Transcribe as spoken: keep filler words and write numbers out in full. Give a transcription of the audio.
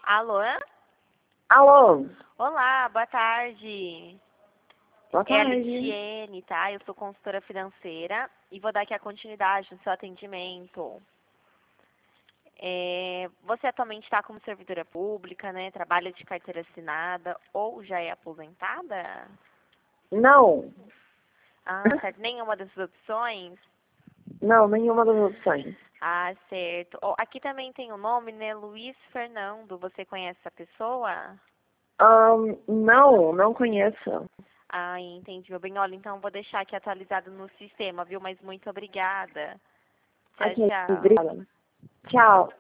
Alô? Alô, Olá, boa tarde. boa É a tarde. Litiene, tá? Eu sou consultora financeira e vou dar aqui a continuidade no seu atendimento. É, você atualmente está como servidora pública, né? Trabalha de carteira assinada ou já é aposentada? Não, Ah, certo. Nenhuma dessas opções? não, nenhuma das opções. Ah, certo. Ó, aqui também tem o nome, né? Luiz Fernando. Você conhece essa pessoa? Ahn, não, não conheço. Ah, entendi, meu bem. Olha, então vou deixar aqui atualizado no sistema, viu? Mas muito obrigada. Tchau, Ok, tchau. obrigada. Tchau.